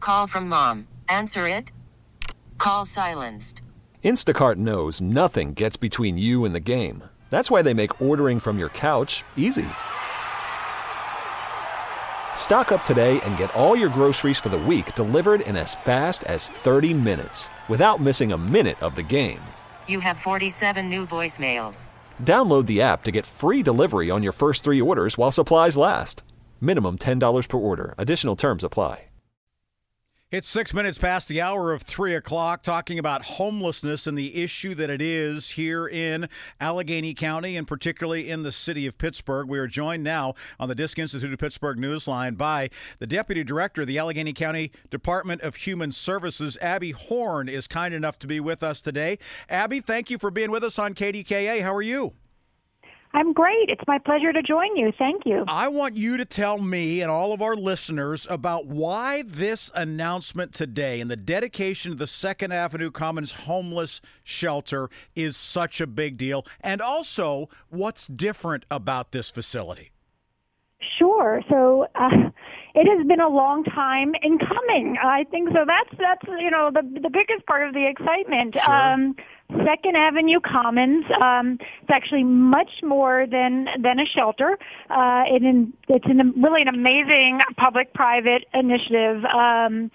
Call from mom. Answer it. Call silenced. Instacart knows nothing gets between you and the game. That's why they make ordering from your couch easy. Stock up today and get all your groceries for the week delivered in as fast as 30 minutes without missing a minute of the game. You have 47 new voicemails. Download the app to get free delivery on your first 3 orders while supplies last. Minimum $10 per order. Additional terms apply. It's 6 minutes past the hour of 3 o'clock, talking about homelessness and the issue that it is here in Allegheny County, and particularly in the city of Pittsburgh. We are joined now on the Disk Institute of Pittsburgh Newsline by the Deputy Director of the Allegheny County Department of Human Services. Abby Horn is kind enough to be with us today. Abby, thank you for being with us on KDKA. How are you? I'm great. It's my pleasure to join you. Thank you. I want you to tell me and all of our listeners about why this announcement today and the dedication of the Second Avenue Commons Homeless Shelter is such a big deal, and also what's different about this facility. Sure. So it has been a long time in coming. I think so. That's the biggest part of the excitement. Sure. Second Avenue Commons. It's actually much more than a shelter. It's really an amazing public-private initiative, I'm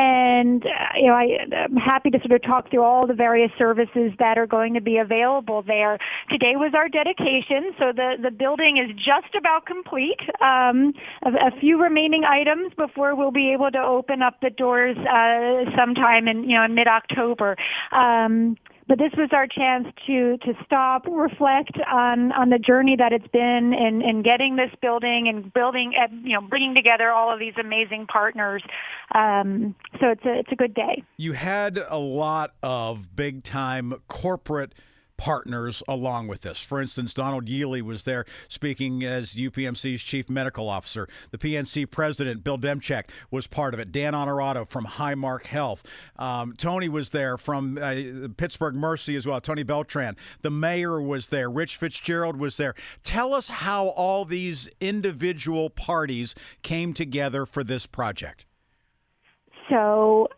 happy to sort of talk through all the various services that are going to be available there. Today was our dedication, so the building is just about complete. A few remaining items before we'll be able to open up the doors sometime in mid-October. But this was our chance to stop, reflect on the journey that it's been in getting this building and bringing together all of these amazing partners. So it's a good day. You had a lot of big time corporate partners along with this. For instance, Donald Yealy was there speaking as UPMC's chief medical officer. The PNC president, Bill Demchak, was part of it. Dan Honorato from Highmark Health. Tony was there from Pittsburgh Mercy as well, Tony Beltran. The mayor was there. Rich Fitzgerald was there. Tell us how all these individual parties came together for this project. So,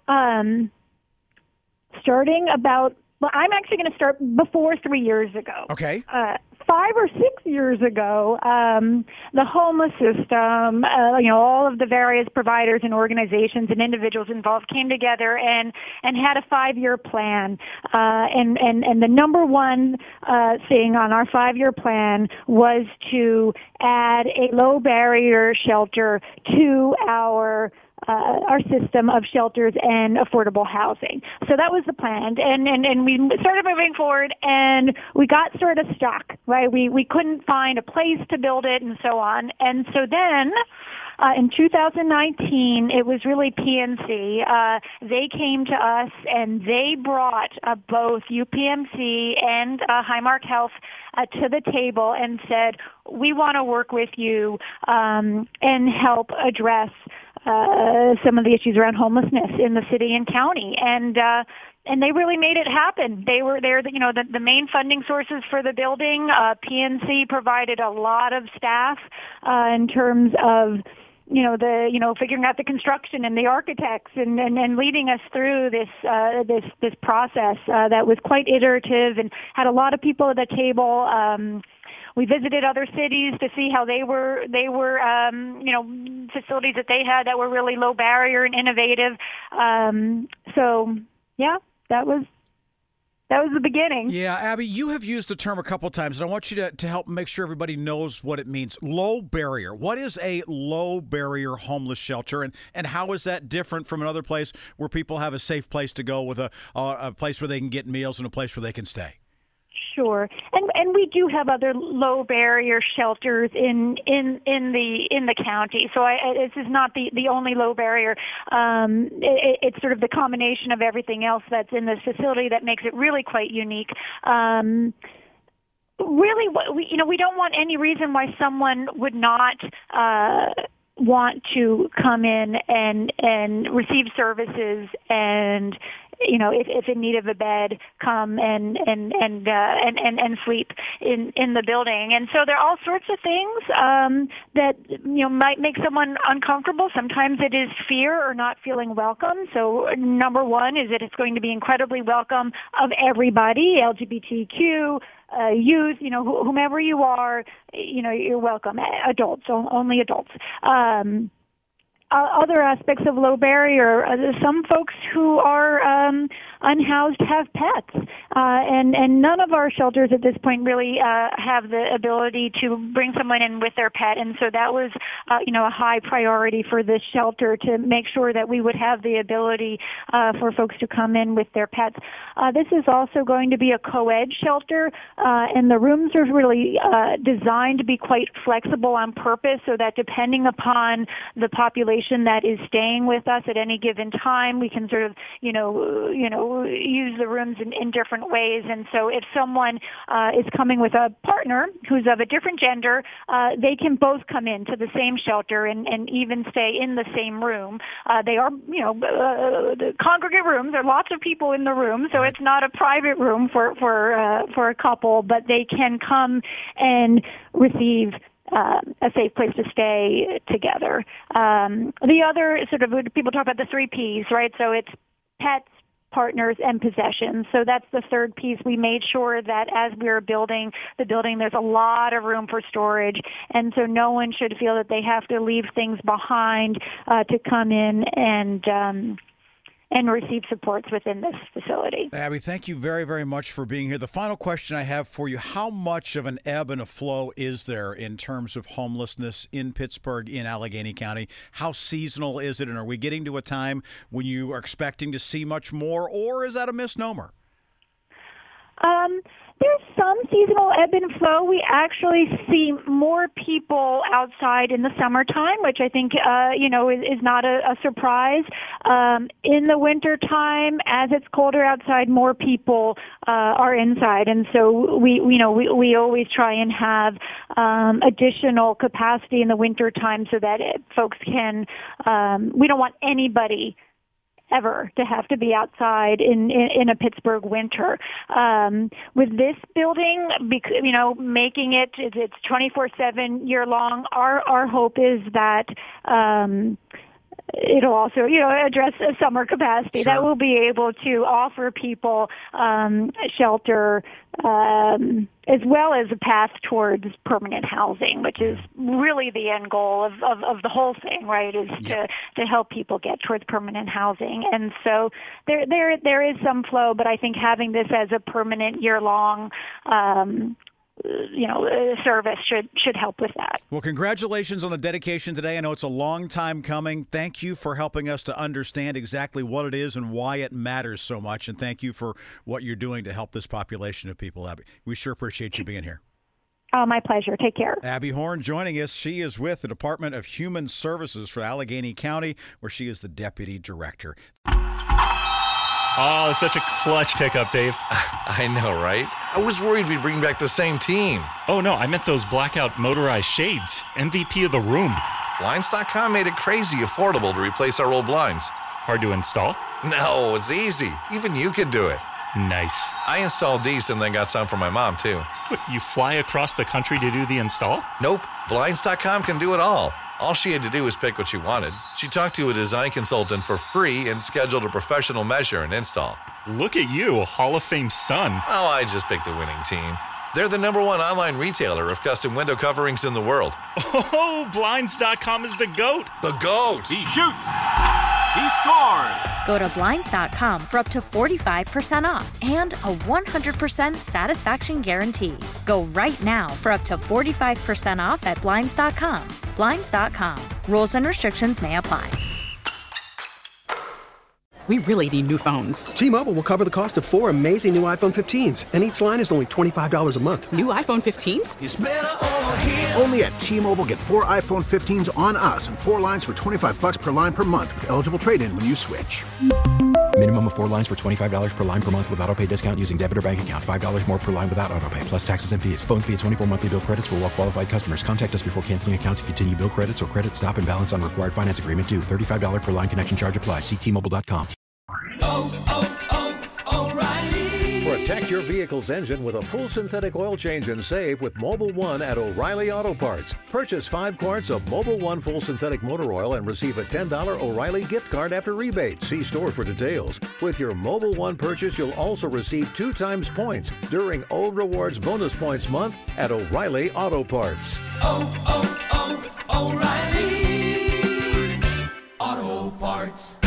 I'm actually going to start before 3 years ago. Okay. 5 or 6 years ago, the homeless system, all of the various providers and organizations and individuals involved came together and had a 5-year plan. And the number one thing on our 5-year plan was to add a low barrier shelter to our system of shelters and affordable housing. So that was the plan. And we started moving forward, and we got sort of stuck, right? We couldn't find a place to build it and so on. And so then in 2019, it was really PNC. They came to us, and they brought both UPMC and Highmark Health to the table and said, we want to work with you and help address some of the issues around homelessness in the city and county. And they really made it happen. They were there, the main funding sources for the building. PNC provided a lot of staff in terms of figuring out the construction and the architects and leading us through this process that was quite iterative and had a lot of people at the table. We visited other cities to see how they were facilities that they had that were really low barrier and innovative. So yeah, that was the beginning. Yeah, Abby, you have used the term a couple times, and I want you to help make sure everybody knows what it means. Low barrier. What is a low barrier homeless shelter, and how is that different from another place where people have a safe place to go with a place where they can get meals and a place where they can stay? Sure, and we do have other low barrier shelters in the county. So this is not the only low barrier. It's sort of the combination of everything else that's in this facility that makes it really quite unique. Really, we don't want any reason why someone would not want to come in and receive services and if in need of a bed, come and sleep in the building. And so there are all sorts of things that might make someone uncomfortable. Sometimes it is fear or not feeling welcome. So number one is that it's going to be incredibly welcome of everybody, LGBTQ, youth, whomever you are, you're welcome. Adults, only adults. Other aspects of low barrier, some folks who are unhoused have pets, and none of our shelters at this point really have the ability to bring someone in with their pet, and so that was a high priority for this shelter to make sure that we would have the ability for folks to come in with their pets. This is also going to be a co-ed shelter, and the rooms are really designed to be quite flexible on purpose, so that depending upon the population that is staying with us at any given time, we can sort of, use the rooms in different ways. And so if someone is coming with a partner who's of a different gender, they can both come into the same shelter and even stay in the same room. They are, the congregate rooms. There are lots of people in the room, so it's not a private room for a couple, but they can come and receive a safe place to stay together. The other sort of, people talk about the 3 Ps, right? So it's pets, partners, and possessions. So that's the third piece. We made sure that as we were building the building, there's a lot of room for storage, and so no one should feel that they have to leave things behind to come in and receive supports within this facility. Abby, thank you very, very much for being here. The final question I have for you, how much of an ebb and a flow is there in terms of homelessness in Pittsburgh, in Allegheny County? How seasonal is it, and are we getting to a time when you are expecting to see much more, or is that a misnomer? There's some seasonal ebb and flow. We actually see more people outside in the summertime, which I think, is not a surprise. In the wintertime, as it's colder outside, more people are inside. And so we always try and have additional capacity in the wintertime so that folks can, we don't want anybody ever to have to be outside in a Pittsburgh winter. With this building, making it's 24/7 year long. Our hope is that it'll also, address a summer capacity. Sure. That will be able to offer people shelter as well as a path towards permanent housing, which is really the end goal of the whole thing, right, is to help people get towards permanent housing. And so there is some flow, but I think having this as a permanent year-long service should help with that. Well, congratulations on the dedication today. I know it's a long time coming. Thank you for helping us to understand exactly what it is and why it matters so much. And thank you for what you're doing to help this population of people, Abby. We sure appreciate you being here. Oh, my pleasure. Take care. Abby Horn joining us. She is with the Department of Human Services for Allegheny County, where she is the deputy director. Oh, such a clutch pickup, Dave. I know, right? I was worried we'd bring back the same team. Oh, no, I meant those blackout motorized shades. MVP of the room. Blinds.com made it crazy affordable to replace our old blinds. Hard to install? No, it's easy. Even you could do it. Nice. I installed these and then got some for my mom, too. What, you fly across the country to do the install? Nope. Blinds.com can do it all. All she had to do was pick what she wanted. She talked to a design consultant for free and scheduled a professional measure and install. Look at you, a Hall of Fame son. Oh, I just picked the winning team. They're the #1 online retailer of custom window coverings in the world. Oh, Blinds.com is the GOAT. The GOAT! He shoots. He scores. Go to Blinds.com for up to 45% off and a 100% satisfaction guarantee. Go right now for up to 45% off at Blinds.com. Blinds.com. Rules and restrictions may apply. We really need new phones. T-Mobile will cover the cost of 4 amazing new iPhone 15s, and each line is only $25 a month. New iPhone 15s? It's better over here. Only at T-Mobile, get 4 iPhone 15s on us and 4 lines for $25 per line per month with eligible trade-in when you switch. Minimum of 4 lines for $25 per line per month with autopay discount using debit or bank account. $5 more per line without autopay, plus taxes and fees. Phone fee at 24 monthly bill credits for well-qualified customers. Contact us before canceling account to continue bill credits or credit stop and balance on required finance agreement due. $35 per line connection charge applies. See T-Mobile.com. Oh, oh, Protect your vehicle's engine with a full synthetic oil change and save with Mobil 1 at O'Reilly Auto Parts. Purchase 5 quarts of Mobil 1 full synthetic motor oil and receive a $10 O'Reilly gift card after rebate. See store for details. With your Mobil 1 purchase, you'll also receive 2 times points during O Rewards Bonus Points Month at O'Reilly Auto Parts. O'Reilly Auto Parts.